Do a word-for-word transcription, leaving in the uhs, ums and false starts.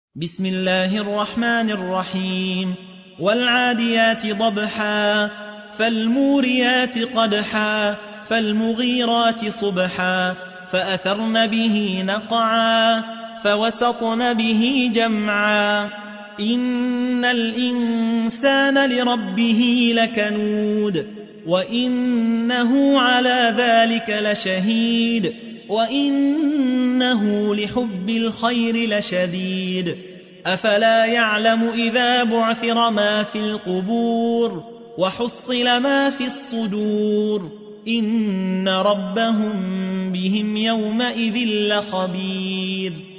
بسم الله الرحمن الرحيم والعاديات ضبحا فالموريات قدحا فالمغيرات صبحا فأثرن به نقعا فوسطن به جمعا إن الإنسان لربه لكنود وإنه على ذلك لشهيد وإنه لحب الخير لشديد أفلا يعلم إذا بعثر ما في القبور وحصل ما في الصدور إن ربهم بهم يومئذ لخبير